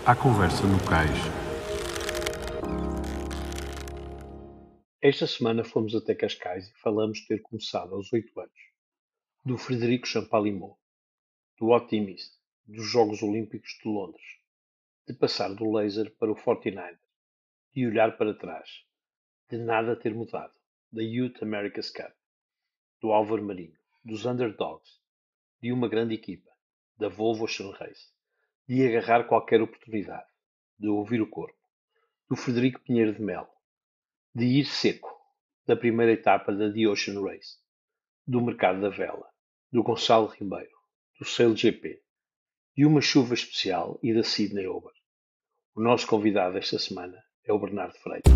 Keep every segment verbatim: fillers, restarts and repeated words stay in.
À conversa no cais. Esta semana fomos até Cascais e falamos de ter começado aos oito anos, do Frederico Champalimaud, do Optimist, dos Jogos Olímpicos de Londres, de passar do laser para o quarenta e nove, de olhar para trás, de nada ter mudado, da Youth America's Cup, do Álvaro Marinho, dos Underdogs, de uma grande equipa, da Volvo Ocean Race, de agarrar qualquer oportunidade, de ouvir o corpo, do Frederico Pinheiro de Melo, de ir seco, da primeira etapa da The Ocean Race, do mercado da vela, do Gonçalo Ribeiro, do Sail G P, de uma chuva especial e da Sydney Open. O nosso convidado esta semana é o Bernardo Freitas.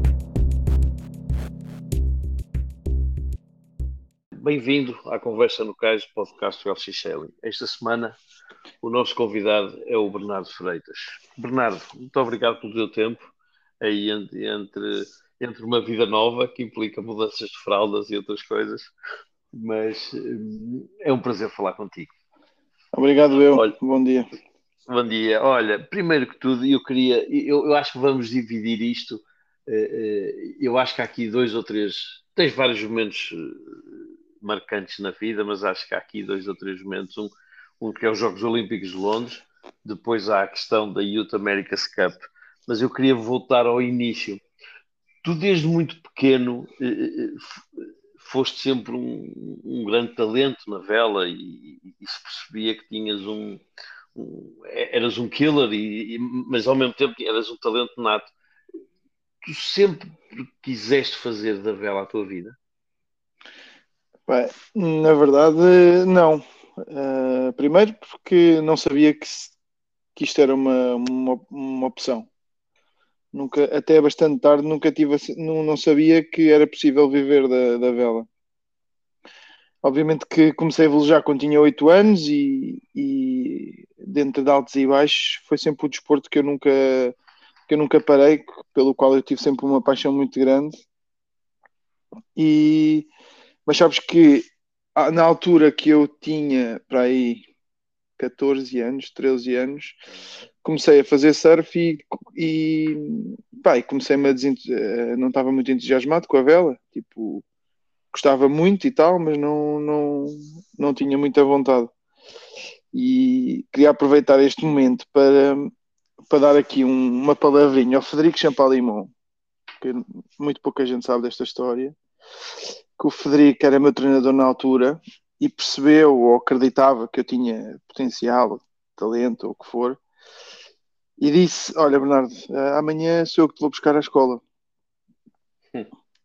Bem-vindo à Conversa no Cais, podcast do L X Sailing. Esta semana o nosso convidado é o Bernardo Freitas. Bernardo, muito obrigado pelo teu tempo aí entre, entre, entre uma vida nova que implica mudanças de fraldas e outras coisas, mas hum, é um prazer falar contigo. Obrigado, eu. Olha, Bom dia. Bom dia. Olha, primeiro que tudo, eu queria, eu, eu acho que vamos dividir isto. eh, eh, Eu acho que há aqui dois ou três, tens vários momentos eh, marcantes na vida, mas acho que há aqui dois ou três momentos. Um, um que é os Jogos Olímpicos de Londres, depois há a questão da Youth America's Cup. Mas eu queria voltar ao início. Tu, desde muito pequeno, eh, eh, f- foste sempre um, um grande talento na vela e, e se percebia que tinhas um, um- eras um killer, e, e- mas ao mesmo tempo eras um talento nato. Tu sempre quiseste fazer da vela a tua vida? Bem, na verdade, não. Uh, primeiro porque não sabia que, se- que isto era uma, uma, uma opção. Nunca, até bastante tarde, nunca tive, a- não, não sabia que era possível viver da, da vela. Obviamente que comecei a velejar quando tinha oito anos e, e dentro de altos e baixos foi sempre o desporto que eu nunca, que eu nunca parei, pelo qual eu tive sempre uma paixão muito grande. E, mas sabes que ah, na altura que eu tinha para aí catorze anos, treze anos, comecei a fazer surf e, e, pá, e comecei-me a desent... eh, não estava muito entusiasmado com a vela, tipo, gostava muito e tal, mas não, não, não tinha muita vontade. E queria aproveitar este momento para, para dar aqui um, uma palavrinha ao Frederico Champalimaud, que muito pouca gente sabe desta história, que o Frederico era meu treinador na altura e percebeu ou acreditava que eu tinha potencial, talento ou o que for, e disse: Olha, Bernardo, amanhã sou eu que te vou buscar à escola. Hum.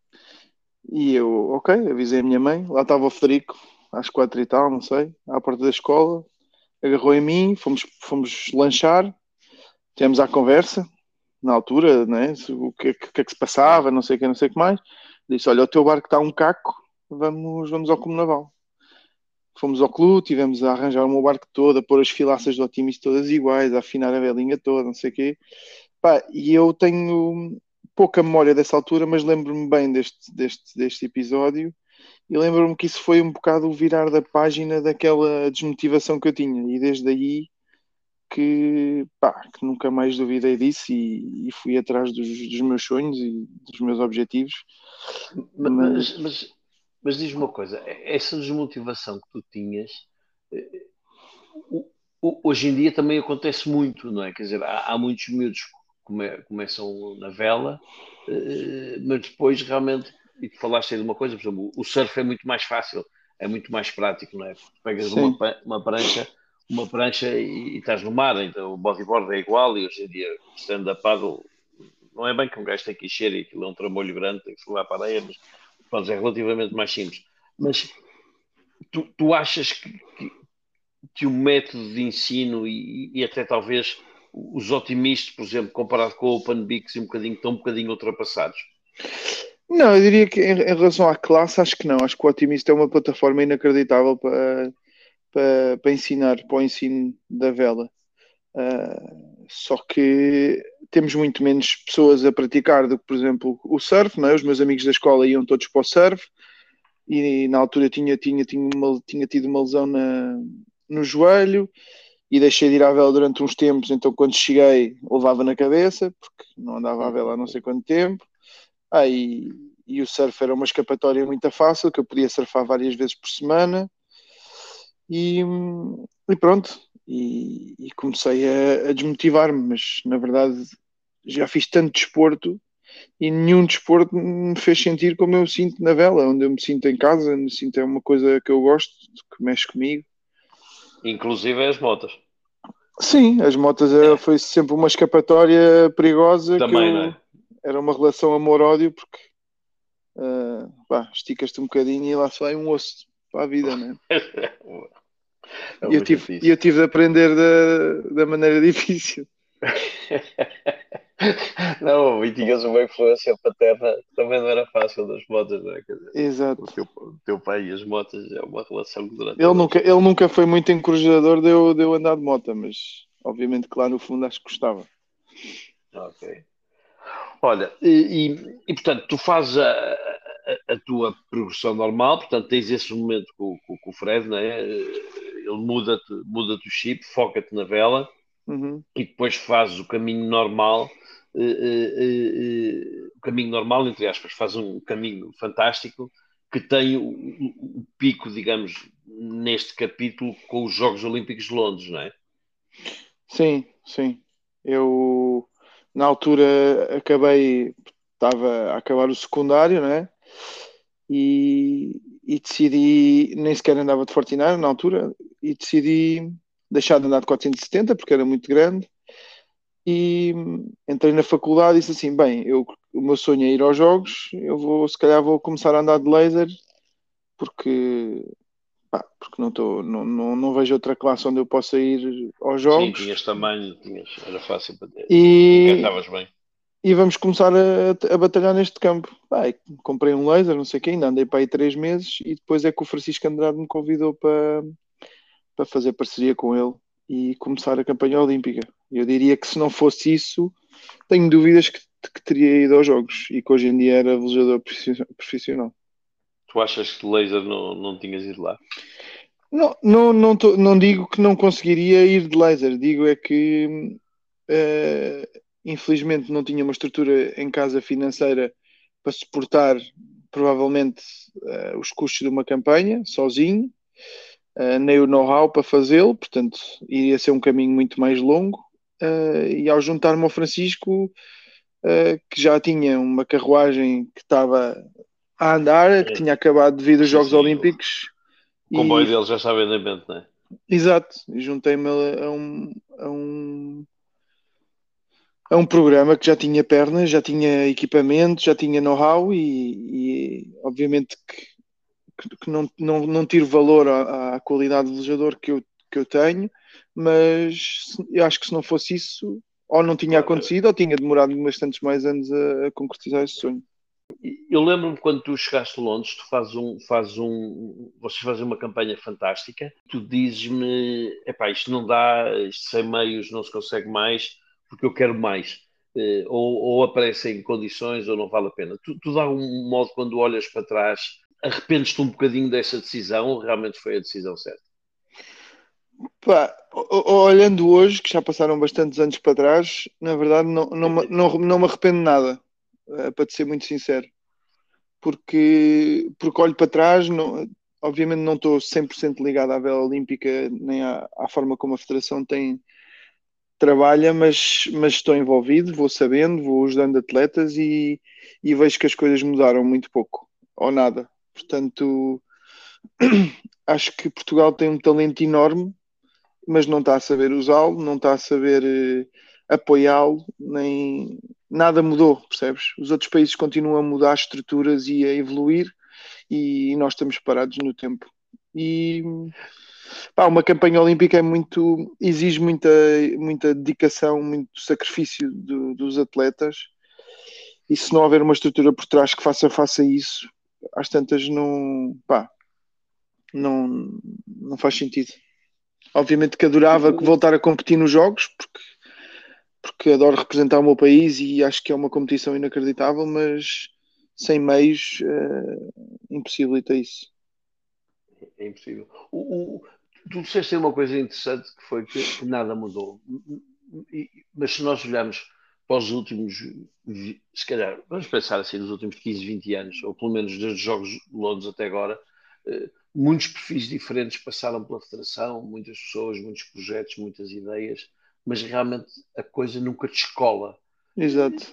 E eu, ok, avisei a minha mãe. Lá estava o Frederico, às quatro e tal, não sei, à porta da escola. Agarrou em mim, fomos, fomos lanchar, tivemos à conversa, na altura, né, o que, que, que é que se passava, não sei o que, não sei o que mais. Disse: Olha, o teu barco está um caco, vamos, vamos ao Comunaval. Fomos ao clube, tivemos a arranjar o meu barco todo, a pôr as filaças do Optimist todas iguais, a afinar a velinha toda, não sei o quê. Pá, e eu tenho pouca memória dessa altura, mas lembro-me bem deste, deste, deste episódio e lembro-me que isso foi um bocado o virar da página daquela desmotivação que eu tinha. E desde aí que, pá, que nunca mais duvidei disso e, e fui atrás dos, dos meus sonhos e dos meus objetivos. Mas, mas, mas, mas diz-me uma coisa, essa desmotivação que tu tinhas, eh, o- o- hoje em dia também acontece muito, não é? Quer dizer, há, há muitos miúdos que come- começam na vela, eh, mas depois realmente, e tu falaste aí de uma coisa, por exemplo, o surf é muito mais fácil, é muito mais prático, não é? Porque pegas uma, Sim, pa- uma prancha, uma prancha e, e estás no mar, então o bodyboard é igual e hoje em dia o stand-up paddle não é bem que um gajo tem que encher e aquilo é um trambolho grande, tem que se levar para a areia, mas pronto, é relativamente mais simples. Mas tu, tu achas que, que, que o método de ensino e, e até talvez os otimistas, por exemplo, comparado com o Open Bix, um bocadinho, estão um bocadinho ultrapassados? não, eu diria que em, em relação à classe, acho que não. Acho que o Otimist é uma plataforma inacreditável para, para, para ensinar, para o ensino da vela. Uh, só que temos muito menos pessoas a praticar do que, por exemplo, o surf, não é? Os meus amigos da escola iam todos para o surf e na altura tinha, tinha, tinha, uma, tinha tido uma lesão na, no joelho e deixei de ir à vela durante uns tempos, então quando cheguei levava na cabeça, porque não andava à vela há não sei quanto tempo. Ah, e, e o surf era uma escapatória muito fácil, que eu podia surfar várias vezes por semana. E, e pronto, e, e comecei a, a desmotivar-me, mas na verdade já fiz tanto desporto e nenhum desporto me fez sentir como eu me sinto na vela, onde eu me sinto em casa, onde me sinto é uma coisa que eu gosto, que mexe comigo. Inclusive as motas. Sim, as motas eh, foi sempre uma escapatória perigosa que Também, não eu é? era uma relação amor-ódio porque uh, pá, esticas-te um bocadinho e lá se vai um osso para a vida, né? É E eu uma tive, e eu chatice. tive de aprender da, da maneira difícil. Não, e tinhas uma influência paterna que também não era fácil das motas, não é? Quer dizer, o Exato. teu, o teu pai e as motas é uma relação que dura Ele toda a nunca, vida. ele nunca foi muito encorajador de eu, de eu andar de moto, mas obviamente que lá no fundo acho que gostava. Ok. Olha, e, e, e, portanto, tu fazes a, a, a tua progressão normal, portanto, tens esse momento com, com, com o Fred, não é? Ele muda-te muda-te o chip, foca-te na vela Uhum. e depois fazes o caminho normal, eh, eh, eh, eh, o caminho normal, entre aspas, faz um caminho fantástico que tem o, o- o pico, digamos, neste capítulo com os Jogos Olímpicos de Londres, não é? Sim, sim. Eu na altura acabei, estava a acabar o secundário, né? E, e decidi, nem sequer andava de Fortinário na altura, e decidi deixar de andar de quatrocentos e setenta porque era muito grande. E entrei na faculdade e disse assim: bem, eu, o meu sonho é ir aos jogos, eu vou, se calhar vou começar a andar de laser porque, pá, porque não, tô, não, não, não vejo outra classe onde eu possa ir aos Sim, jogos tinhas tamanho, tinhas, era fácil para ter. e, Encaixavas bem. e vamos começar a, a batalhar neste campo. Pá, e comprei um laser, não sei o quê, ainda andei para aí três meses e depois é que o Francisco Andrade me convidou para, para fazer parceria com ele e começar a campanha olímpica. Eu diria que se não fosse isso, tenho dúvidas que, que teria ido aos jogos e que hoje em dia era velejador profissional. Tu achas que de laser não, não tinhas ido lá? Não, não, não, tô- não digo que não conseguiria ir de laser, digo é que eh, infelizmente não tinha uma estrutura em casa financeira para suportar provavelmente eh, os custos de uma campanha sozinho, eh, nem o know-how para fazê-lo, portanto iria ser um caminho muito mais longo. eh, e ao juntar-me ao Francisco, eh, que já tinha uma carruagem que estava a andar, que É, tinha acabado devido aos sim, Jogos sim, o Olímpicos. comboio E deles já estava em andamento, não é? exato, juntei-me a, a um, a, um, a um programa que já tinha pernas, já tinha equipamento, já tinha know-how e, e obviamente que, que não, não, não tiro valor à, à qualidade de velejador que eu, que eu tenho, mas eu acho que se não fosse isso, ou não tinha Claro, era. acontecido, ou tinha demorado bastantes mais anos a, a concretizar esse sonho. Eu lembro-me quando tu chegaste a Londres, tu fazes um, fazes um, vocês fazem uma campanha fantástica. Tu dizes-me, epá, isto não dá, isto sem meios não se consegue mais, porque eu quero mais. Eh, ou, ou aparecem condições ou não vale a pena. Tu, tu dá um modo quando olhas para trás, arrependes-te um bocadinho dessa decisão ou realmente foi a decisão certa? Pá, olhando hoje, que já passaram bastantes anos para trás, na verdade não, não, me- não, não me arrependo de nada, eh, para te ser muito sincero. Porque, porque olho para trás, não, obviamente não estou cem por cento ligado à vela olímpica, nem à, à forma como a Federação tem, trabalha, mas, mas estou envolvido, vou sabendo, vou ajudando atletas e, e vejo que as coisas mudaram muito pouco, ou nada. Portanto, acho que Portugal tem um talento enorme, mas não está a saber usá-lo, não está a saber eh, apoiá-lo, nem nada mudou, percebes? Os outros países continuam a mudar as estruturas e a evoluir e nós estamos parados no tempo. E pá, uma campanha olímpica é muito, exige muita, muita dedicação, muito sacrifício do, dos atletas. E se não houver uma estrutura por trás que faça face a isso, às tantas não, pá, não, não faz sentido. Obviamente que adorava que O, voltar a competir nos jogos, porque, porque adoro representar o meu país e acho que é uma competição inacreditável, mas sem meios, uh, impossibilita isso. É impossível. O, o- Tu disseste aí uma coisa interessante que foi que, que nada mudou. E- mas se nós olharmos para os últimos, vi- se calhar, vamos pensar assim, nos últimos quinze, vinte anos, ou pelo menos desde os Jogos de Londres até agora, eh, muitos perfis diferentes passaram pela Federação, muitas pessoas, muitos projetos, muitas ideias, mas realmente a coisa nunca descola. Exato.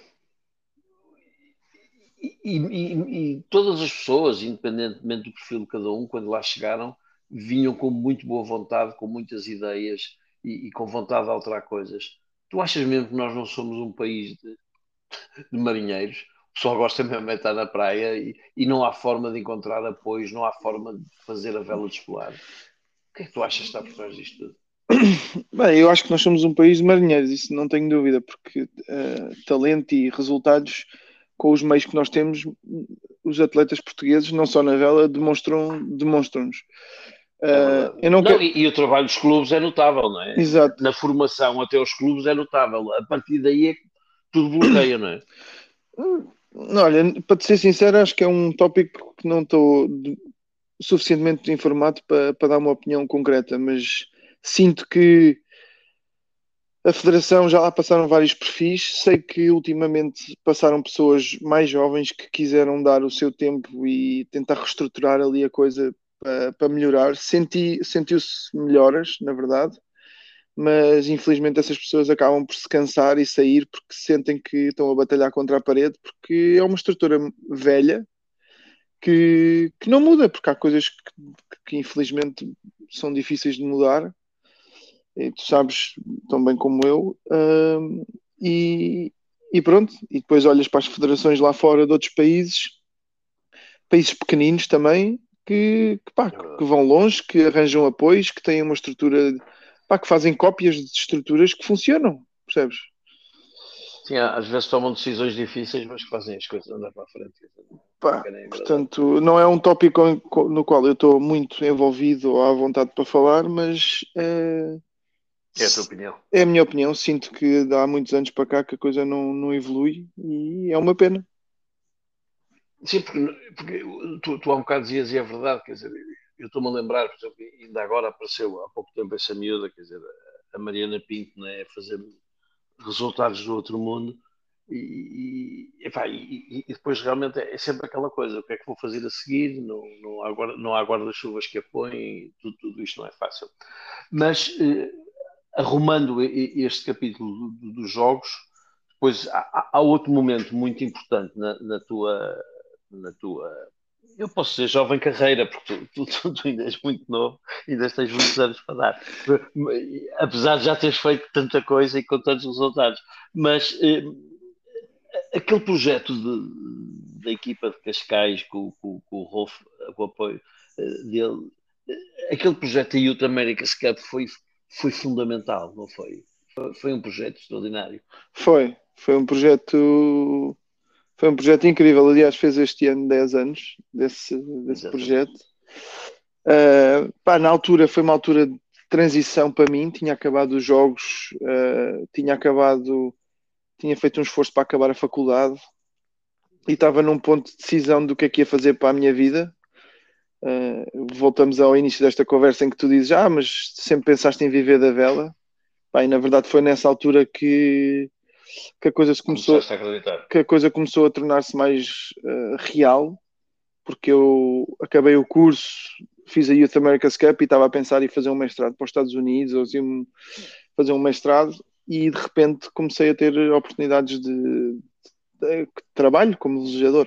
E, e- e todas as pessoas, independentemente do perfil de cada um, quando lá chegaram, vinham com muito boa vontade, com muitas ideias e, e com vontade de alterar coisas. Tu achas mesmo que nós não somos um país de, de marinheiros? O pessoal gosta mesmo de estar na praia e, e não há forma de encontrar apoios, não há forma de fazer a vela descolar. O que é que tu achas que está por trás disto tudo? Bem, eu acho que nós somos um país de marinheiros, isso não tenho dúvida, porque eh, talento e resultados com os meios que nós temos, os atletas portugueses, não só na vela, demonstram, demonstram-nos. É Eh, verdade. eu não Não, quero. e, e o trabalho dos clubes é notável, não é? Exato. Na formação até aos clubes é notável. A partir daí é que tudo bloqueia, não é? Olha, para te ser sincero, acho que é um tópico que não estou de- suficientemente informado para, para dar uma opinião concreta, mas sinto que a Federação já lá passaram vários perfis. Sei que ultimamente passaram pessoas mais jovens que quiseram dar o seu tempo e tentar reestruturar ali a coisa para, para melhorar. Senti, sentiu-se melhoras, na verdade, mas infelizmente essas pessoas acabam por se cansar e sair porque sentem que estão a batalhar contra a parede, porque é uma estrutura velha que, que não muda, porque há coisas que, que infelizmente são difíceis de mudar, e tu sabes tão bem como eu, hum, e, e pronto, e depois olhas para as federações lá fora de outros países, países pequeninos também, que, que, pá, É que verdade. vão longe, que arranjam apoios, que têm uma estrutura, pá, que fazem cópias de estruturas que funcionam, percebes? Sim, às vezes tomam decisões difíceis, mas que fazem as coisas andar para a frente. Não Pá, querem agradar. portanto, não é um tópico no qual eu estou muito envolvido ou à vontade para falar, mas eh, É a tua opinião. é a minha opinião. Sinto que há muitos anos para cá que a coisa não, não evolui e é uma pena. Sim, porque, porque tu, tu há um bocado dizias e é verdade, quer dizer, eu estou-me a lembrar, por exemplo, ainda agora apareceu há pouco tempo essa miúda, quer dizer, a Mariana Pinto, né, a fazer resultados do outro mundo e, e, epá, e, e depois realmente é sempre aquela coisa, o que é que vou fazer a seguir? Não, não há, guarda, não há guarda-chuvas que apoiem, tudo, tudo isto não é fácil. Mas eh, arrumando este capítulo dos jogos, depois há, há outro momento muito importante na, na tua, na tua, eu posso ser jovem carreira, porque tu, tu, tu, ainda és muito novo, ainda tens muitos anos para dar, apesar de já teres feito tanta coisa e com tantos resultados. Mas eh, aquele projeto de, da equipa de Cascais com, com, com o Rolf, com o apoio eh, dele, eh, aquele projeto da Youth America's Cup foi, foi fundamental, não foi? Foi, foi um projeto extraordinário. Foi, foi um projeto, foi um projeto incrível. Aliás, fez este ano dez anos desse, desse Exatamente. projeto. Uh, pá, na altura foi uma altura de transição para mim. Tinha acabado os jogos, uh, tinha acabado, tinha feito um esforço para acabar a faculdade e estava num ponto de decisão do que é que ia fazer para a minha vida. Uh, voltamos ao início desta conversa em que tu dizes, ah, mas sempre pensaste em viver da vela. Pá, e na verdade foi nessa altura que, que a coisa se começou, Começaste a acreditar. que a coisa começou a tornar-se mais uh, real, porque eu acabei o curso, fiz a Youth America's Cup e estava a pensar em fazer um mestrado para os Estados Unidos ou assim, fazer um mestrado e de repente comecei a ter oportunidades de, de, de trabalho como velejador.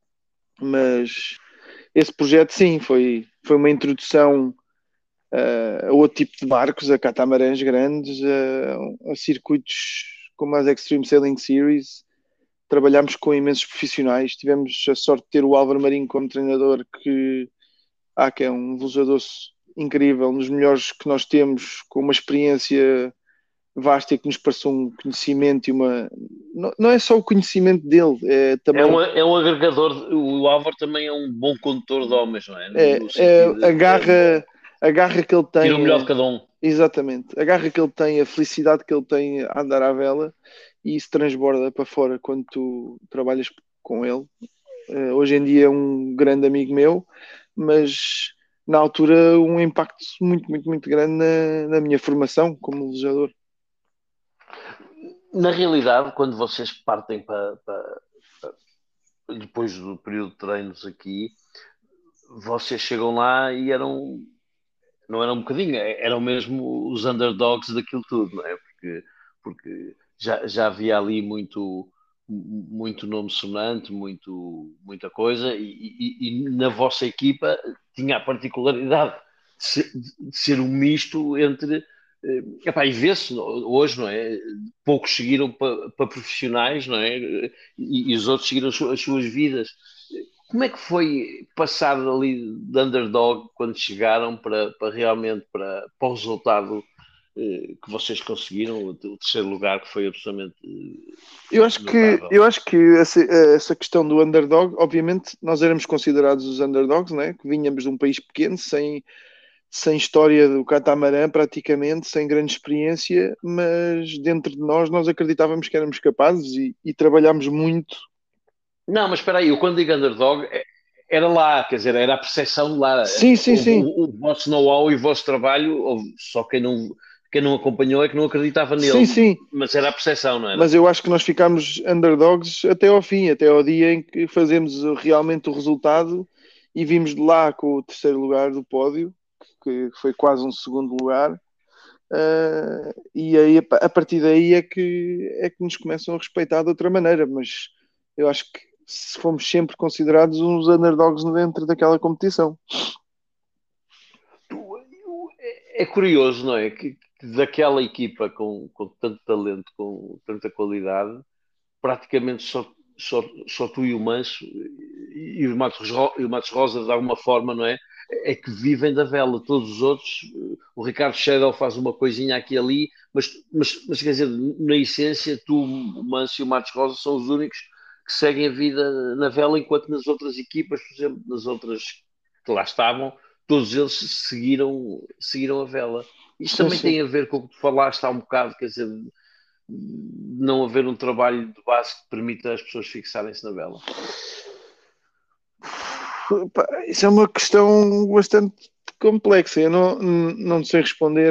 Mas esse projeto, sim, foi, foi uma introdução uh, a outro tipo de barcos, a catamarãs grandes, a, a circuitos como as Extreme Sailing Series. Trabalhámos com imensos profissionais. Tivemos a sorte de ter o Álvaro Marinho como treinador, que, ah, que é um velejador incrível, um dos melhores que nós temos, com uma experiência vasta e que nos passou um conhecimento e uma. Não, não é só o conhecimento dele, é É também um, é um agregador, o Álvaro também é um bom condutor de homens, não é? No, é, no é sentido a de é um bom. garra, a garra que ele Tira o tem, melhor de é, cada um. exatamente, a garra que ele tem, a felicidade que ele tem a andar à vela, e isso transborda para fora quando tu trabalhas com ele. Uh, hoje em dia é um grande amigo meu, mas na altura, um impacto muito, muito, muito grande na, na minha formação como velejador. Na realidade, quando vocês partem para, para, para, depois do período de treinos aqui, vocês chegam lá e eram, não eram um bocadinho, eram mesmo os underdogs daquilo tudo, não é? Porque, porque já, já havia ali muito, muito nome sonante, muito, muita coisa, e, e, e na vossa equipa tinha a particularidade de ser, de ser um misto entre. eh, Epá, e vê-se hoje, não é? Poucos seguiram para, para profissionais, não é? E, e os outros seguiram as suas, as suas vidas. Como é que foi passar ali de underdog quando chegaram para, para realmente para, para o resultado eh, que vocês conseguiram, o, o terceiro lugar, que foi absolutamente eh, Eu acho que, notável? eu acho que essa, essa questão do underdog, obviamente, nós éramos considerados os underdogs, né? Que vinhamos de um país pequeno, sem, sem história do catamarã, praticamente, sem grande experiência, mas dentro de nós, nós acreditávamos que éramos capazes e, e trabalhámos muito. Não, mas espera aí, eu quando digo underdog, é- era lá, quer dizer, era a percepção de lá. Sim, sim, O, sim. o, o vosso know-how e o vosso trabalho, houve- só quem não, quem não acompanhou é que não acreditava Sim, nele, sim. mas era a percepção, não era? Mas eu acho que nós ficámos underdogs até ao fim, até ao dia em que fazemos realmente o resultado e vimos de lá com o terceiro lugar do pódio, que foi quase um segundo lugar. Uh, e aí a partir daí é que, é que nos começam a respeitar de outra maneira, mas eu acho que fomos sempre considerados uns underdogs dentro daquela competição. É curioso, não é? Que, que daquela equipa com, com tanto talento, com tanta qualidade, praticamente só, só, só tu e o Manso e o Matos, Ro- e o Matos Rosa, de alguma forma, não é? É que vivem da vela. Todos os outros, o Ricardo Shadow faz uma coisinha aqui e ali, mas, mas, mas quer dizer, na essência, tu, o Manso e o Matos Rosa são os únicos que seguem a vida na vela, enquanto nas outras equipas, por exemplo, nas outras que lá estavam, todos eles seguiram, seguiram a vela. Isto Sim, também sim. tem a ver com o que tu falaste há um bocado, quer dizer, não haver um trabalho de base que permita as pessoas fixarem-se na vela. Isso é uma questão bastante complexa. Eu não, não sei responder.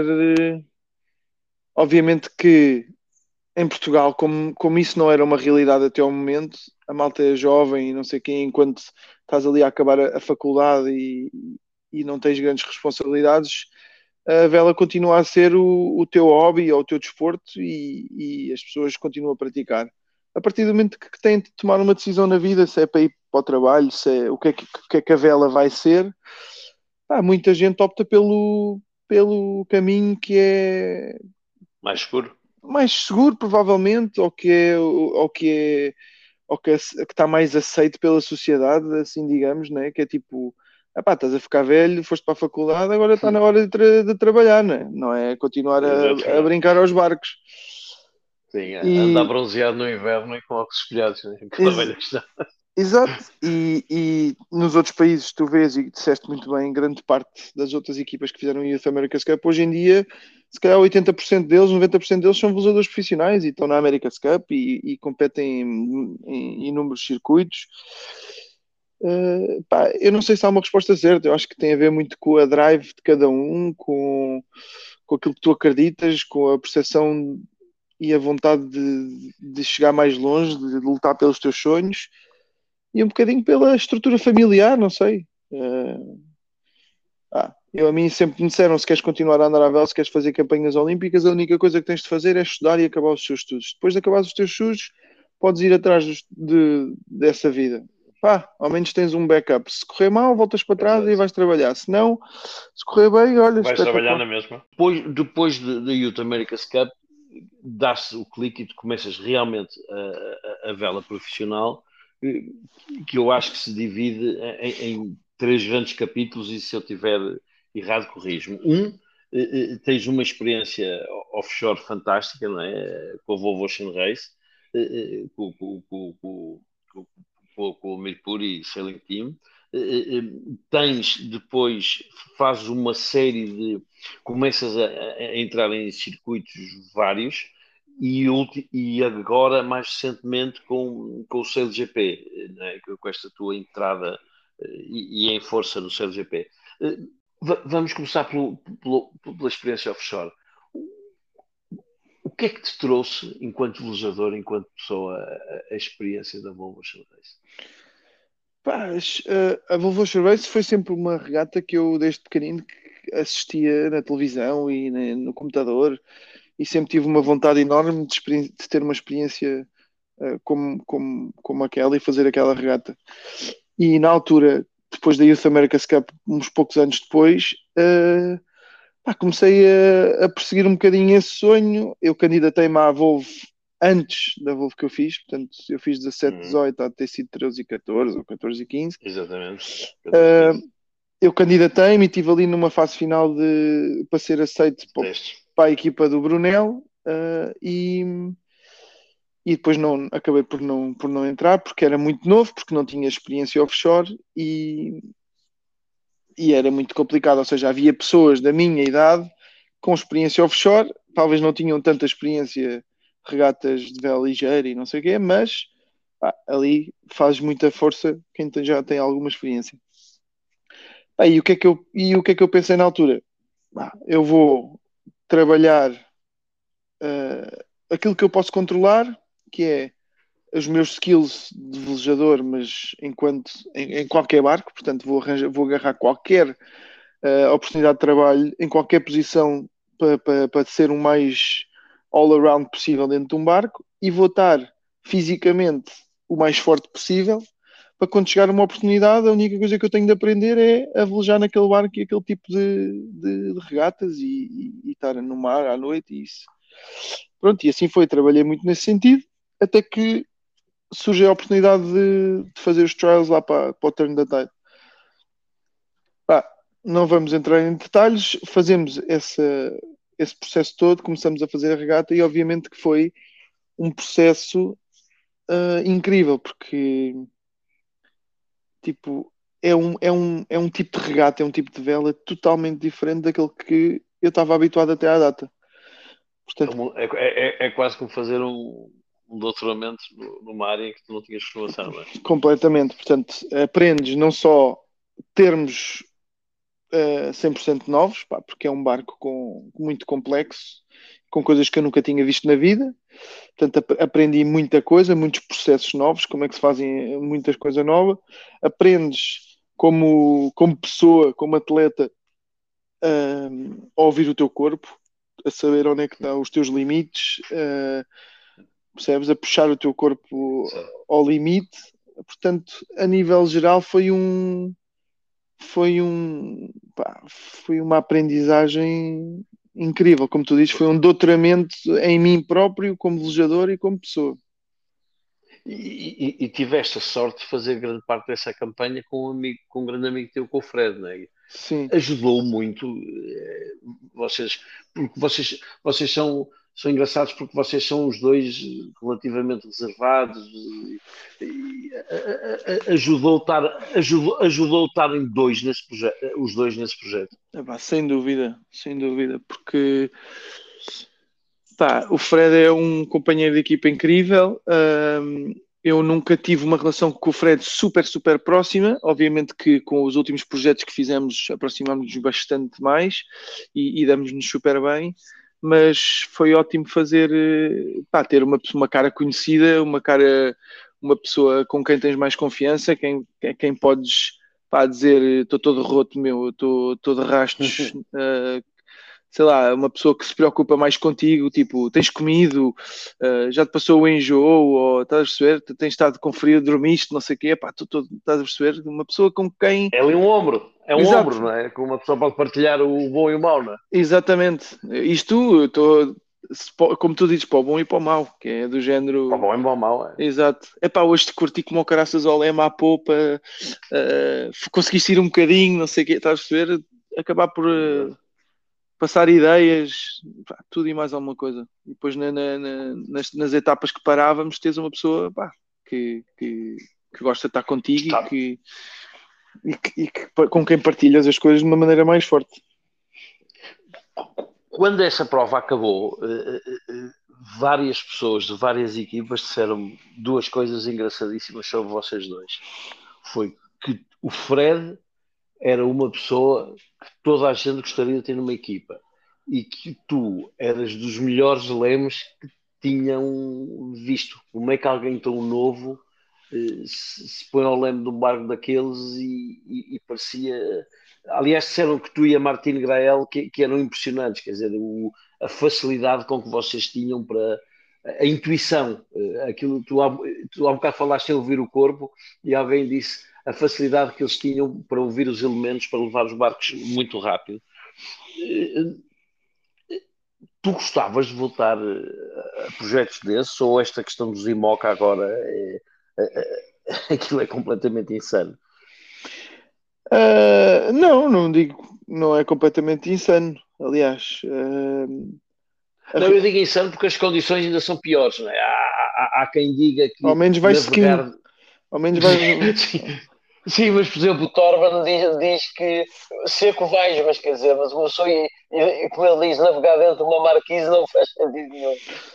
Obviamente que em Portugal, como, como isso não era uma realidade até ao momento, a malta é jovem e não sei quem, enquanto estás ali a acabar a, a faculdade e, e não tens grandes responsabilidades, a vela continua a ser o, o teu hobby ou o teu desporto e, e as pessoas continuam a praticar. A partir do momento que têm de tomar uma decisão na vida, se é para ir para o trabalho, se é, o que é que, que, é que a vela vai ser, pá, muita gente opta pelo, pelo caminho que é Mais escuro? mais seguro, provavelmente, ou que é, ou que é, ou que, é, que está mais aceito pela sociedade, assim digamos, né? Que é tipo, epá, estás a ficar velho, foste para a faculdade, agora está na hora de, tra de trabalhar, né? Não é continuar a, a Exatamente. brincar aos barcos. Sim, andar E, bronzeado no inverno e com óculos espelhados, né? Aquela ex velha questão. exato, e, e nos outros países tu vês, e disseste muito bem, grande parte das outras equipas que fizeram o Youth America's Cup, hoje em dia, se calhar oitenta por cento deles, noventa por cento deles são velejadores profissionais e estão na America's Cup e, e competem em, em inúmeros circuitos. Uh, pá, eu não sei se há uma resposta certa, eu acho que tem a ver muito com a drive de cada um, com, com aquilo que tu acreditas, com a percepção e a vontade de, de chegar mais longe, de lutar pelos teus sonhos e um bocadinho pela estrutura familiar, não sei. Uh, ah, eu, a mim sempre me disseram, se queres continuar a andar à vela, se queres fazer campanhas olímpicas, a única coisa que tens de fazer é estudar e acabar os teus estudos. Depois de acabar os teus estudos, podes ir atrás de, dessa vida. Pá, ao menos tens um backup. Se correr mal, voltas para trás e Exato. vais trabalhar. Se não, se correr bem, olha, Vais trabalhar espetacular. na mesma. Depois, depois da Youth America's Cup, dá-se o clique e tu começas realmente a, a, a vela profissional, eh, que eu acho que se divide em, em três grandes capítulos, e se eu tiver errado, corrijo-me. Um, eh, eh, tens uma experiência offshore fantástica, não é? Com a Volvo Ocean Race, eh, eh, com, com, com, com, com, com o Mercury Sailing Team. Eh, eh, Tens depois, fazes uma série de, começas a, a entrar em circuitos vários, e, ulti, e agora mais recentemente com, com o C L G P, né, com esta tua entrada e, e em força no C L G P. Va- vamos começar pelo, pelo- pela experiência offshore. O que é que te trouxe, enquanto velejador, enquanto pessoa, a, a experiência da Volvo Ocean Race? Pá, as- a, a Volvo Ocean Race foi sempre uma regata que eu, desde pequenino, que assistia na televisão e na- no computador, e sempre tive uma vontade enorme de, experi- de ter uma experiência eh, como, como, como aquela e fazer aquela regata. E na altura, depois da Youth America's Cup, uns poucos anos depois, eh, pá, comecei a, a perseguir um bocadinho esse sonho. Eu candidatei-me à Volvo antes da Volvo que eu fiz, portanto, eu fiz dezassete, Uhum, dezoito, há de ter sido treze e catorze ou catorze e quinze. exatamente. Uh, catorze, eu candidatei-me e estive ali numa fase final de, para ser aceito para, testes. para a equipa do Brunel, uh, e, e depois não, acabei por não, por não entrar porque era muito novo, porque não tinha experiência offshore e, e era muito complicado. Ou seja, havia pessoas da minha idade com experiência offshore, talvez não tinham tanta experiência regatas de vela ligeira e não sei o quê, mas pá, ali faz muita força quem tem- já tem alguma experiência. Pá, e o que é que eu, e o que é que eu pensei na altura? Pá, eu vou trabalhar uh, aquilo que eu posso controlar, que é os meus skills de velejador, mas enquanto em, em qualquer barco, portanto vou, arranjar, vou agarrar qualquer uh, oportunidade de trabalho em qualquer posição para pa, pa ser o mais all-around possível dentro de um barco e vou estar fisicamente o mais forte possível para quando chegar uma oportunidade, a única coisa que eu tenho de aprender é a velejar naquele barco e aquele tipo de, de, de regatas e, e, e estar no mar à noite e isso. Pronto, e assim foi, trabalhei muito nesse sentido, até que surge a oportunidade de, de fazer os trials lá para, para o Turn da Tide. Pá, não vamos entrar em detalhes, fazemos essa, esse processo todo, começamos a fazer a regata e obviamente que foi um processo uh, incrível, porque tipo, é um, é, um, é um tipo de regata, é um tipo de vela totalmente diferente daquele que eu estava habituado até à data. É, Portanto, um- é- é- é quase como fazer um, um doutoramento no- numa área em que tu não tinhas formação, não é? completamente. Portanto, aprendes não só termos uh, cem por cento novos, pá, porque é um barco com, muito complexo, com coisas que eu nunca tinha visto na vida. Portanto, ap- aprendi muita coisa, muitos processos novos, como é que se fazem muitas coisas novas. Aprendes como, como pessoa, como atleta, um, a ouvir o teu corpo, a saber onde é que estão os teus limites, uh, percebes? A puxar o teu corpo Sim. ao limite. Portanto, a nível geral, foi um, foi um, pá, foi uma aprendizagem incrível. Como tu dizes, foi um doutoramento em mim próprio, como velejador e como pessoa. E, e- e tiveste a sorte de fazer grande parte dessa campanha com um amigo, com um grande amigo teu, com o Fred, não é? Sim. Ajudou muito eh, vocês, porque vocês, vocês são, são engraçados porque vocês são os dois relativamente reservados e, e, a- a- a- ajudou estar, ajudou, ajudou estarem dois nesse projeto, os dois nesse projeto. Epá, sem dúvida, sem dúvida, porque pá, o Fred é um companheiro de equipa incrível. Ahm, eu nunca tive uma relação com o Fred super, super próxima. Obviamente que com os últimos projetos que fizemos aproximámos-nos bastante mais e, e damos-nos super bem. Mas foi ótimo fazer, eh, pá, ter uma, uma cara conhecida, uma cara, uma pessoa com quem tens mais confiança, quem, quem podes, pá, dizer estou todo roto, meu, estou todo rastos, uh, sei lá, uma pessoa que se preocupa mais contigo, tipo, tens comido, uh, já te passou o enjoo, ou estás a perceber, tens estado com frio, dormiste, não sei o quê, pá, tu, tu, estás a perceber, uma pessoa com quem... É ali um ombro, é um ombro, Exato, não é? Que uma pessoa pode partilhar o bom e o mau, não é? exatamente. Isto, eu estou, como tu dizes, para o bom e para o mau, que é do Para o género... bom e para o mau, é. Exato. É pá, hoje te curti como o caraças ao lema à popa, uh, conseguiste ir um bocadinho, não sei o quê, estás a perceber? Acabar por... Uh, Exato. passar ideias, pá, tudo e mais alguma coisa. E depois na, na, na, nas, nas etapas que parávamos, tens uma pessoa pá, que, que, que gosta de estar contigo e Está, que, e que, e que com quem partilhas as coisas de uma maneira mais forte. quando essa prova acabou, eh, eh, eh, várias pessoas de várias equipas disseram duas coisas engraçadíssimas sobre vocês dois. Foi que o Fred era uma pessoa que toda a gente gostaria de ter numa equipa e que tu eras dos melhores lemes que tinham visto. Como é que alguém tão novo eh, se, se põe ao leme de um barco daqueles e, e- e parecia. Aliás, disseram que tu e a Martine Grael que, que eram impressionantes, quer dizer, o- a facilidade com que vocês tinham para. A intuição, eh, aquilo tu há, tu há um bocado falaste em ouvir o corpo e alguém disse a facilidade que eles tinham para ouvir os elementos para levar os barcos muito rápido. Eh, Tu gostavas de voltar eh, a projetos desses ou esta questão dos IMOCA agora é, é, é- aquilo é completamente insano? Ah, não, não digo, não é completamente insano. Aliás, ah, a Não, re- eu digo insano porque as condições ainda são piores, não é? Há, há- há quem diga ao que menos vai skiing, navegar. ao menos vai. Sim, sim, mas por exemplo, o Torban diz, diz que seco vais, mas quer dizer, mas uma pessoa, e, e, como ele diz, navegar dentro de uma marquise não faz sentido nenhum.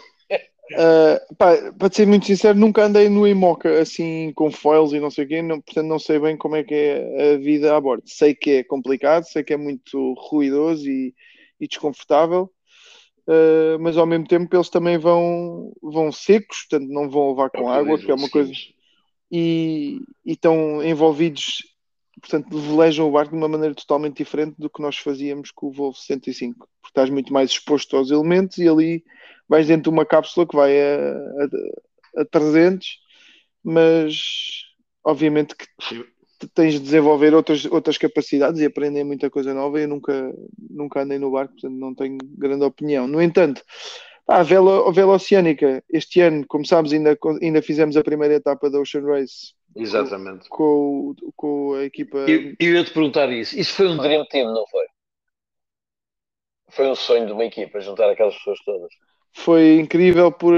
Ah, pá, para ser muito sincero, nunca andei no Imoca assim com foils e não sei o quê, não, portanto não sei bem como é que é a vida a bordo. Sei que é complicado, sei que é muito ruidoso e, e desconfortável, ah, mas ao mesmo tempo eles também vão, vão secos, portanto não vão levar É o com que eu água, diz que é em uma coisa, skis. e, e estão envolvidos, portanto velejam o barco de uma maneira totalmente diferente do que nós fazíamos com o Volvo sessenta e cinco, porque estás muito mais exposto aos elementos e ali vais dentro de uma cápsula que vai a, a, a trezentos, mas obviamente que Sim. tens de desenvolver outras, outras capacidades e aprender muita coisa nova. Eu nunca, nunca andei no barco, portanto não tenho grande opinião. No entanto, ah, a vela, a vela oceânica, este ano, como sabes, ainda, ainda fizemos a primeira etapa da Ocean Race com, Exatamente. com, com a equipa. Eu, eu ia te perguntar isso. Isso foi um Dream Team, não foi? Foi um sonho de uma equipa, juntar aquelas pessoas todas. Foi incrível por,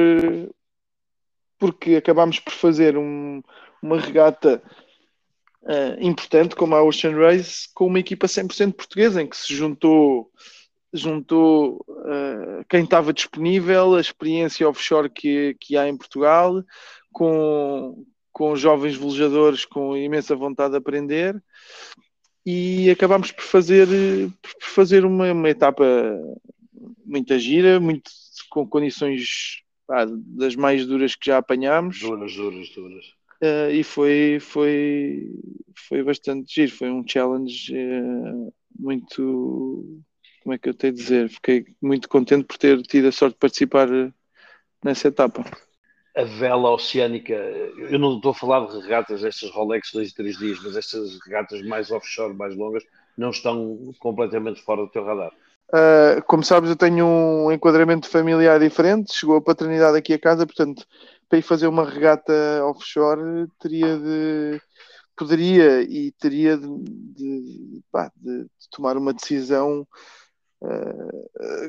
porque acabámos por fazer um, uma regata uh, importante como a Ocean Race com uma equipa cem por cento portuguesa, em que se juntou, juntou uh, quem estava disponível, a experiência offshore que, que há em Portugal, com, com jovens velejadores com imensa vontade de aprender, e acabámos por fazer, por fazer uma, uma etapa muito gira, muito, com condições pá, das mais duras que já apanhámos. Duras, duras, duras. Uh, e foi, foi, foi bastante giro, foi um challenge uh, muito, como é que eu tenho de dizer, fiquei muito contente por ter tido a sorte de participar uh, nessa etapa. A vela oceânica, eu não estou a falar de regatas destas Rolex dois e três dias, mas estas regatas mais offshore, mais longas, não estão completamente fora do teu radar. Uh, como sabes, eu tenho um enquadramento familiar diferente, chegou a paternidade aqui a casa, portanto, para ir fazer uma regata offshore, teria de, poderia e teria de, de, pá, de, de tomar uma decisão uh,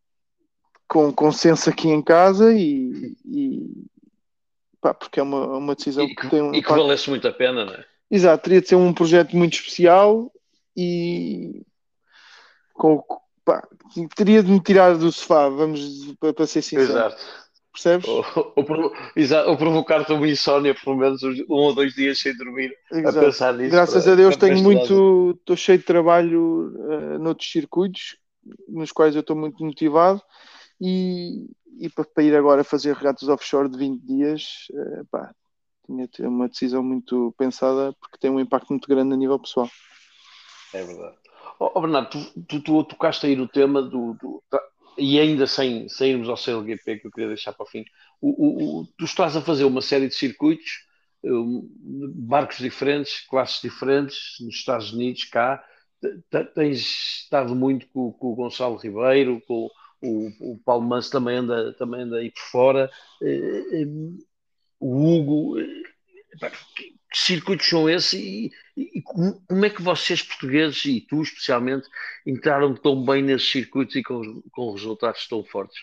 com consenso aqui em casa e, e pá, porque é uma, uma decisão E que que, tem um e que impacto. valesse muito a pena, não é? Exato, teria de ser um projeto muito especial e com, pá, teria de me tirar do sofá, vamos para, para ser sincero, Exato. percebes? Ou, ou, provo- exa- ou provocar-te uma insónia, pelo menos um ou dois dias sem dormir, a Exato. pensar nisso Graças a para, Deus para, para tenho estudar. muito, estou cheio de trabalho uh, noutros circuitos, nos quais eu estou muito motivado e, e para, para ir agora fazer regatas offshore de vinte dias, uh, pá, tinha de ter uma decisão muito pensada porque tem um impacto muito grande a nível pessoal. É verdade. Oh, oh, Bernardo, tu, tu, tu tocaste aí no tema do, do- tá- e ainda sem, sem irmos ao C L G P, que eu queria deixar para o fim, o, o- o- tu estás a fazer uma série de circuitos, um, barcos diferentes, classes diferentes, nos Estados Unidos, cá. T- t- Tens estado muito com, com o Gonçalo Ribeiro, com o, o Paulo Manso também anda, também anda aí por fora, eh, eh, o Hugo. Epá, que, que circuitos são esses e, e- e como, como é que vocês portugueses e tu especialmente entraram tão bem nesses circuitos e com, com resultados tão fortes?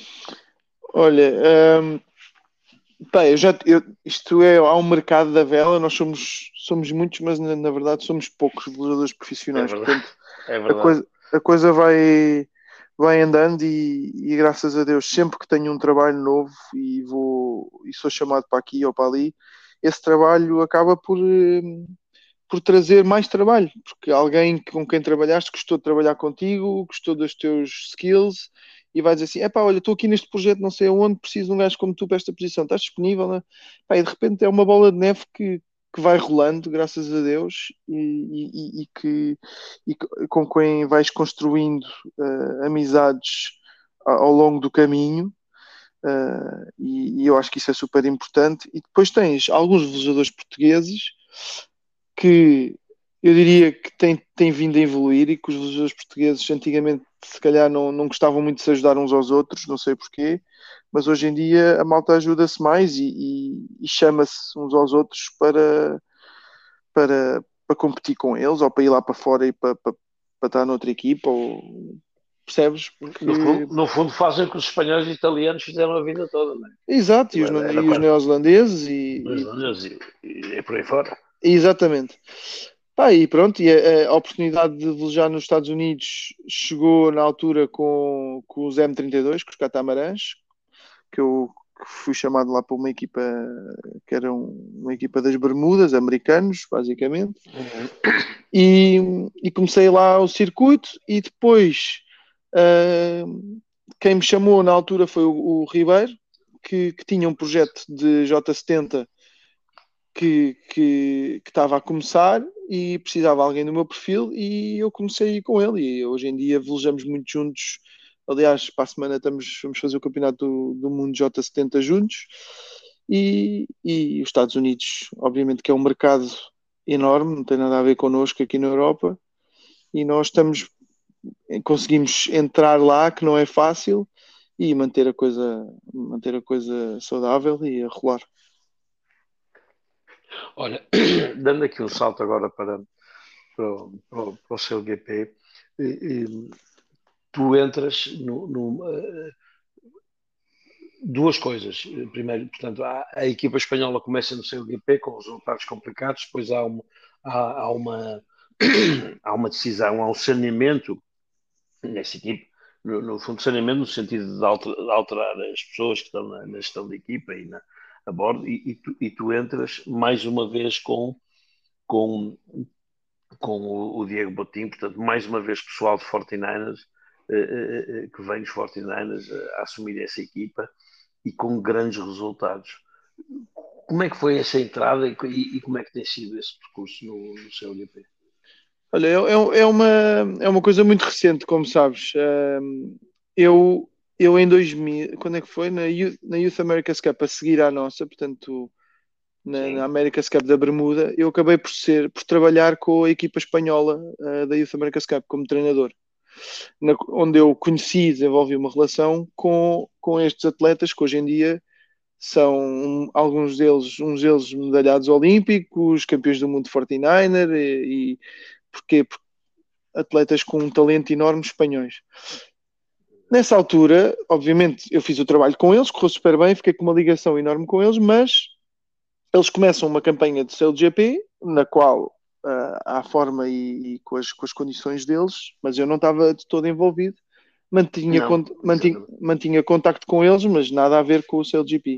Olha, hum, pá, eu já, eu- isto é, há um mercado da vela, nós somos, somos muitos, mas na, na verdade somos poucos veladores É profissionais, verdade, portanto é a verdade. coisa, a coisa vai, vai andando e, e graças a Deus, sempre que tenho um trabalho novo e vou e sou chamado para aqui ou para ali, esse trabalho acaba por, hum, por trazer mais trabalho, porque alguém com quem trabalhaste gostou de trabalhar contigo, gostou dos teus skills e vai dizer assim, epá, olha, estou aqui neste projeto não sei aonde, preciso de um gajo como tu para esta posição, estás disponível, né? Pá, e de repente é uma bola de neve que, que vai rolando, graças a Deus, e, e, e que, e com quem vais construindo uh, amizades ao longo do caminho. Uh, e, e eu acho que isso é super importante. E depois tens alguns velejadores portugueses que eu diria que têm, têm vindo a evoluir e que os velejadores portugueses antigamente se calhar não, não gostavam muito de se ajudar uns aos outros, não sei porquê, mas hoje em dia a malta ajuda-se mais e, e, e chama-se uns aos outros para, para, para competir com eles ou para ir lá para fora e para, para, para estar noutra equipa ou, percebes? No fundo, Porque no fundo fazem o que os espanhóis e italianos fizeram a vida toda, não é? exato, e os, Era, era e os quase neozelandeses dois e, anos e, e é por aí fora. e exatamente. Pá, e pronto, e a, a oportunidade de velejar nos Estados Unidos chegou na altura com, com os M trinta e dois, com os catamarãs, que eu que fui chamado lá para uma equipa que era um- uma equipa das Bermudas, americanos, basicamente, Uhum. e, e comecei lá o circuito e depois ah, quem me chamou na altura foi o, o Ribeiro, que, que tinha um projeto de J setenta que, que, que estava a começar e precisava de alguém do meu perfil e eu comecei a ir com ele e hoje em dia velejamos muito juntos. Aliás, para a semana estamos, vamos fazer o campeonato do, do mundo J setenta juntos e, e os Estados Unidos, obviamente que é um mercado enorme, não tem nada a ver connosco aqui na Europa e nós estamos, conseguimos entrar lá, que não é fácil, e manter a coisa, manter a coisa saudável e a rolar. Olha, dando aqui um salto agora para, para, o- para, o- para o seu G P, e- e tu entras no, no, eh, duas coisas. Primeiro, portanto, a, a equipa espanhola começa no seu G P com resultados complicados, depois há uma, há, há uma, há uma decisão, há um saneamento nessa equipe, no, no fundo, saneamento no sentido de alterar, de alterar as pessoas que estão na, na gestão da equipa e na, a bordo, e, e, tu, e tu entras mais uma vez com, com, com o, o Diego Botim, portanto, mais uma vez pessoal de forty niners, eh, eh, eh, que vem dos forty niners a, a assumir essa equipa e com grandes resultados. Como é que foi essa entrada e, e, e como é que tem sido esse percurso no, no seu G P? Olha, é, é uma, é uma coisa muito recente, como sabes. Um, eu, eu em dois mil, quando é que foi? Na Youth, na Youth America's Cup, a seguir à nossa, portanto, na, na Sim. America's Cup da Bermuda, eu acabei por ser, por trabalhar com a equipa espanhola uh, da Youth America's Cup como treinador, na, onde eu conheci e desenvolvi uma relação com, com estes atletas que hoje em dia são um, alguns deles, uns deles medalhados olímpicos, campeões do mundo forty niner e, e porquê? Porque atletas com um talento enorme espanhóis. Nessa altura, obviamente, eu fiz o trabalho com eles, correu super bem, fiquei com uma ligação enorme com eles, mas eles começam uma campanha de C L G P, na qual uh, há a forma e, e com, as, com as condições deles, mas eu não estava de todo envolvido. Mantinha, Não, mantinha, exatamente. mantinha contacto com eles, mas nada a ver com o C L G P.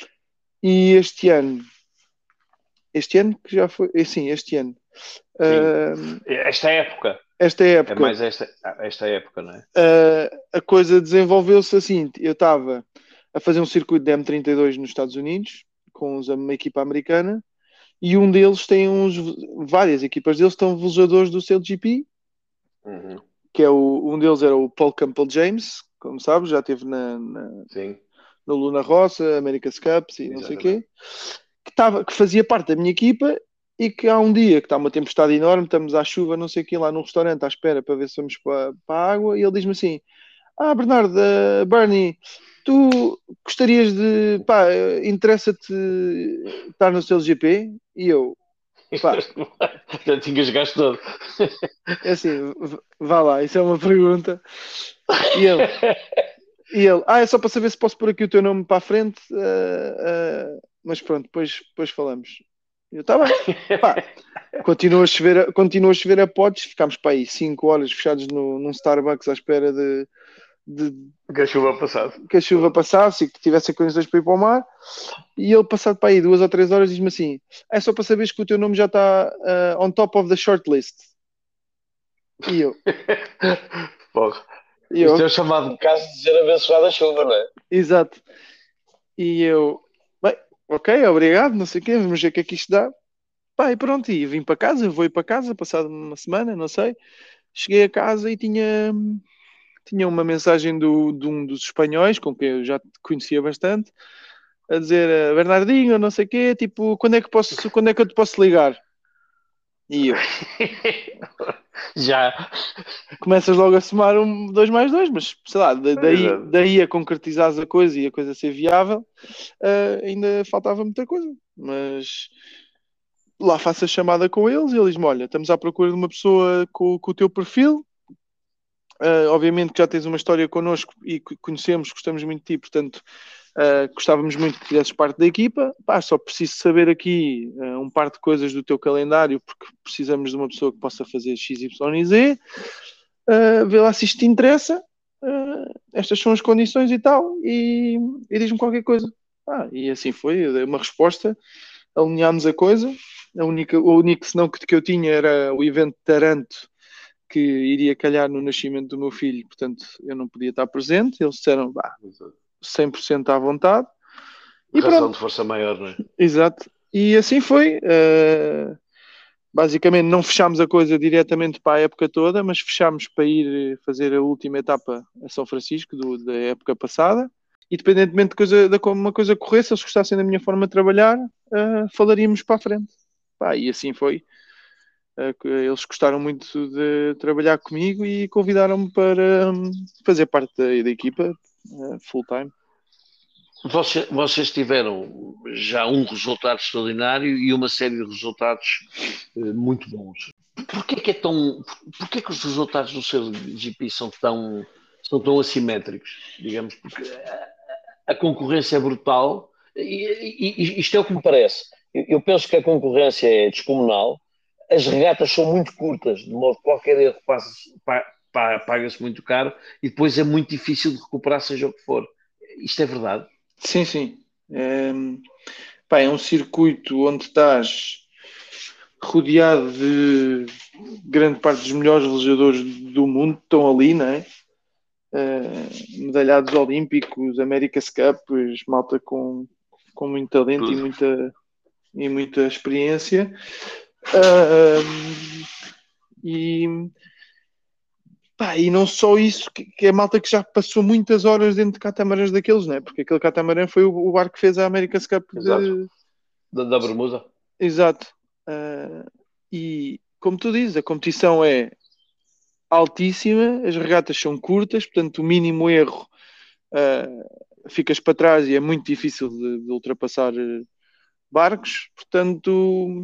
E este ano, este ano que já foi, sim, este ano, Sim. uh, Esta época. esta É época, mais esta, esta época, não é? uh, a coisa desenvolveu-se assim. Eu estava a fazer um circuito de M trinta e dois nos Estados Unidos, com uma equipa americana, e um deles tem uns, várias equipas deles estão velejadores do C L G P, Uhum. que é o, um deles era o Paul Campbell James, como sabes, já esteve na, na, Sim, no Luna Rossa, America's Cups e não sei o exatamente. quê, que, tava, que fazia parte da minha equipa e que há um dia que está uma tempestade enorme, estamos à chuva, não sei o quê, lá num restaurante à espera para ver se vamos para, para a água, e ele diz-me assim: Ah, Bernardo, uh, Bernie, tu gostarias de, pá, interessa-te estar no C L G P? E eu, pá, Já tinhas gasto todo. é assim, v- vá lá, isso é uma pergunta. E ele, e ele, ah, é só para saber se posso pôr aqui o teu nome para a frente, uh, uh, mas pronto, depois, depois falamos. E eu, tá bem, pá, continua a chover, a- continua a chover a potes, ficámos para aí cinco horas fechados no, num Starbucks à espera de, de, Que a chuva passasse. que a chuva passasse e que tivesse condições para ir para o mar. E ele, passado para aí duas ou três horas, diz-me assim: é só para saberes que o teu nome já está uh, on top of the shortlist. E eu, Porra. e Isto é eu, o chamado caso de ser abençoado a chuva, não é? exato. E eu, bem, ok, obrigado, não sei o quê, vamos ver o que é que isto dá. Pá, e pronto, e vim para casa, vou ir para casa, passado uma semana, não sei. Cheguei a casa e tinha, tinha uma mensagem do, de um dos espanhóis, com quem eu já te conhecia bastante, a dizer, eh, Bernardinho, não sei o quê, tipo, quando é que posso, quando é que eu te posso ligar? E eu, Já. começas logo a somar um dois mais dois, mas sei lá, da- daí, Exato. daí a concretizares a coisa e a coisa ser viável, eh, ainda faltava muita coisa. Mas lá faço a chamada com eles e eles diz-me: olha, estamos à procura de uma pessoa com, com o teu perfil. Uh, obviamente que já tens uma história connosco e que conhecemos, gostamos muito de ti, portanto, uh, gostávamos muito que fizesses parte da equipa. Pá, só preciso saber aqui uh, um par de coisas do teu calendário, porque precisamos de uma pessoa que possa fazer X, Y e Z. Uh, vê lá se isto te interessa. Uh, estas são as condições e tal, e, e diz-me qualquer coisa. Ah, e assim foi, eu dei uma resposta, alinhámos a coisa. A única, o único senão que, que eu tinha era o evento de Taranto, que iria calhar no nascimento do meu filho, portanto eu não podia estar presente. Eles disseram, bah, cem por cento à vontade. E Razão pronto, de força maior, não é? exato. E assim foi. Uh, basicamente não fechámos a coisa diretamente para a época toda, mas fechámos para ir fazer a última etapa a São Francisco do, da época passada. E dependentemente de, coisa, de como uma coisa corresse, se eles gostassem da minha forma de trabalhar, uh, falaríamos para a frente. Pá, e assim foi. Eles gostaram muito de trabalhar comigo e convidaram-me para um, fazer parte da, da equipa uh, full time. Você, vocês tiveram já um resultado extraordinário e uma série de resultados eh, muito bons. Porquê que é tão, porquê que os resultados do seu G P são tão, são tão assimétricos, digamos? Porque a, a concorrência é brutal e, e, e isto é o que me parece. Eu, eu penso que a concorrência é descomunal, as regatas são muito curtas, de modo que qualquer erro passa, pa, pa, paga-se muito caro e depois é muito difícil de recuperar, seja o que for. Isto é verdade? Sim, sim. É, pá, é um circuito onde estás rodeado de grande parte dos melhores velejadores do mundo, estão ali, não é? Uh, medalhados olímpicos, America's Cup, malta com, com muito talento e Tudo. muita, e muita experiência. Uh, um, e Pá, e não só isso, que, que é malta que já passou muitas horas dentro de catamarãs daqueles, né? Porque aquele catamarã foi o, o barco que fez a America's Cup Exato. de. Da, da Bermuda. Exato. Uh, e como tu dizes, a competição é altíssima, as regatas são curtas, portanto, o mínimo erro uh, ficas para trás e é muito difícil de, de ultrapassar uh, barcos. Portanto,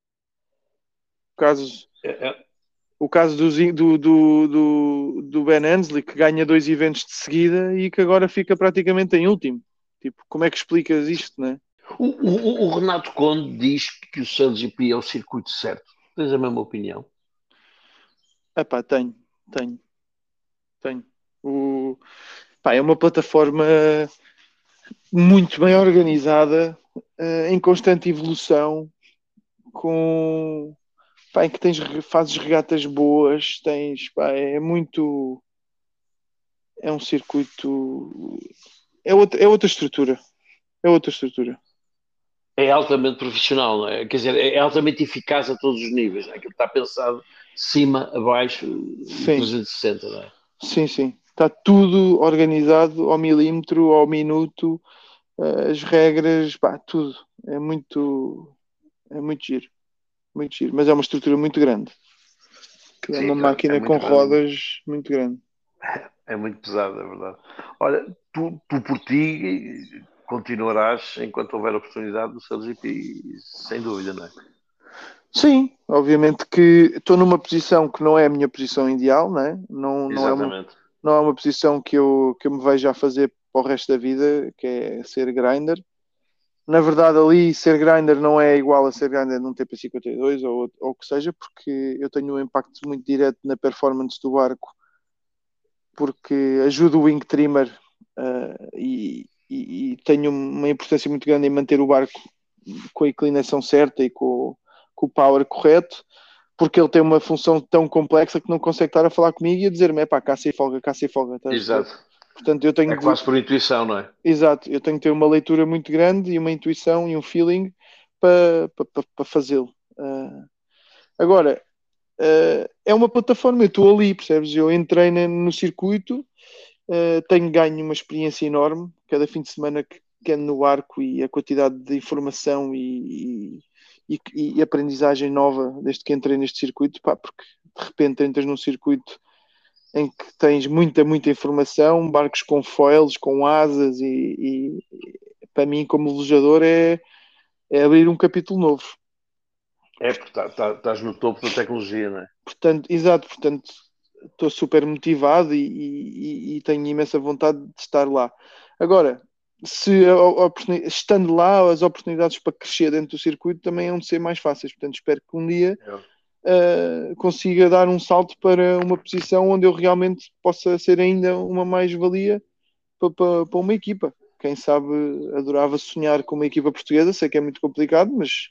caso. É, é, O caso do, do, do, do, do Ben Ansley, que ganha dois eventos de seguida e que agora fica praticamente em último. Tipo, como é que explicas isto, né? O, o, o Renato Conde diz que o C L G P é o circuito certo. Tens a mesma opinião? Epá, tenho, tenho, tenho. O, pá, é uma plataforma muito bem organizada, uh, em constante evolução, com, pá, em que tens, fazes regatas boas, tens, pá, é muito, é um circuito, é outra, é outra estrutura, é outra estrutura. É altamente profissional, não é? Quer dizer, é altamente eficaz a todos os níveis. Não é? Aquilo está pensado de cima a baixo e Sim. trezentos e sessenta, não é? Sim, sim. Está tudo organizado ao milímetro, ao minuto, eh, as regras, pá, tudo. É muito, é muito giro. Muito giro. Mas é uma estrutura muito grande. Que é Sim, uma é, é máquina com muito grande. rodas muito grande. É muito pesado, é verdade. Olha, tu, tu por ti continuarás enquanto houver oportunidade no C L G P, sem dúvida, não é? Sim, obviamente que estou numa posição que não é a minha posição ideal, né? Não, não é uma, Exatamente. não é uma posição que eu, que eu me vejo a fazer para o resto da vida, que é ser grinder. Na verdade, ali ser grinder não é igual a ser grinder num T P cinquenta e dois ou, ou o que seja, porque eu tenho um impacto muito direto na performance do barco porque ajudo o wing trimmer uh, e, e, e tenho uma importância muito grande em manter o barco com a inclinação certa e com, com o power correto, porque ele tem uma função tão complexa que não consegue estar a falar comigo e a dizer-me, é pá, caça e folga, caça e folga. Exato. Portanto, eu tenho é de... quase por intuição, não é? Exato, eu tenho que ter uma leitura muito grande e uma intuição e um feeling para, para, para fazê-lo. Uh, agora, uh, é uma plataforma, eu estou ali, percebes? Eu entrei no circuito, uh, tenho ganho uma experiência enorme, cada fim de semana que, que ando no barco e a quantidade de informação e, e, e, e aprendizagem nova desde que entrei neste circuito, pá, porque de repente entras num circuito em que tens muita, muita informação, barcos com foils, com asas e, e para mim como velejador é, é abrir um capítulo novo. É, porque tá, tá, estás no topo da tecnologia, não é? Portanto, exato, portanto estou super motivado e, e, e tenho imensa vontade de estar lá. Agora, se a, a, estando lá, as oportunidades para crescer dentro do circuito também vão ser mais fáceis. Portanto, espero que um dia uh, consiga dar um salto para uma posição onde eu realmente possa ser ainda uma mais-valia para, para, para uma equipa. Quem sabe adorava sonhar com uma equipa portuguesa, sei que é muito complicado, mas,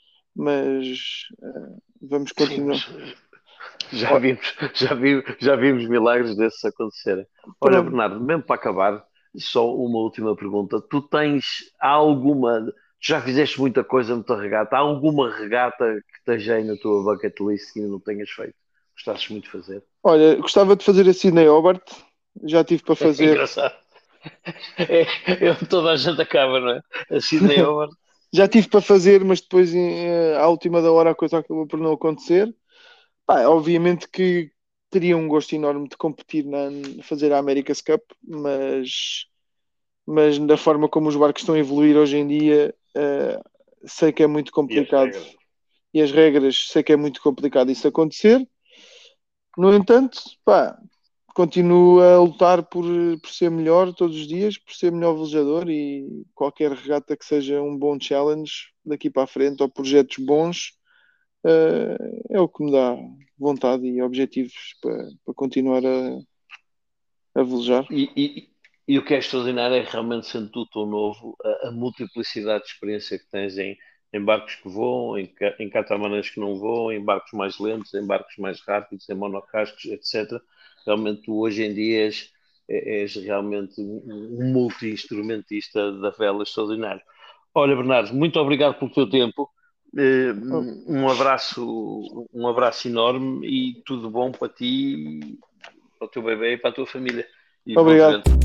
mas uh, vamos continuar. Sim, já, vimos, já, vimos, já vimos milagres desses acontecerem. Olha, Pronto. Bernardo, mesmo para acabar, só uma última pergunta. Tu tens alguma. Tu já fizeste muita coisa, muita regata. Há alguma regata que esteja aí na tua bucket list que ainda não tenhas feito? Gostasses muito de fazer? Olha, gostava de fazer a Sydney Hobart, já tive para É fazer. engraçado. É, é onde toda a gente acaba, não é? A Sydney Hobart. Já tive para fazer, mas depois eh, à última da hora a coisa acabou por não acontecer. Pá, obviamente que teria um gosto enorme de competir na fazer a America's Cup, mas, mas da forma como os barcos estão a evoluir hoje em dia, uh, sei que é muito complicado. E as regras? E as regras, sei que é muito complicado isso acontecer. No entanto, pá, continuo a lutar por, por ser melhor todos os dias, por ser melhor velejador e qualquer regata que seja um bom challenge daqui para a frente ou projetos bons uh, é o que me dá vontade e objetivos para, para continuar a, a velejar. E, e, e o que é extraordinário é realmente, sendo tu tão novo, a, a multiplicidade de experiência que tens em, em barcos que voam, em, em catamarans que não voam, em barcos mais lentos, em barcos mais rápidos, em monocascos, etcétera. Realmente tu hoje em dia és, és realmente um, um multi-instrumentista da vela extraordinário. Olha, Bernardo, muito obrigado pelo teu tempo. Oh, Um abraço, um abraço enorme e tudo bom para ti, para o teu bebê e para a tua família. E bons obrigado. ventos.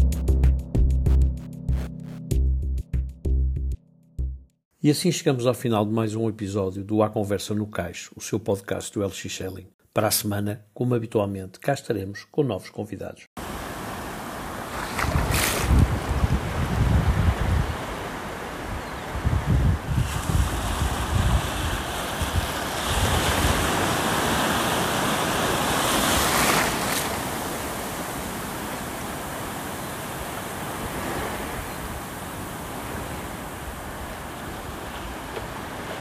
E assim chegamos ao final de mais um episódio do A Conversa no Cais, o seu podcast do L X Sailing. Para a semana, como habitualmente, cá estaremos com novos convidados.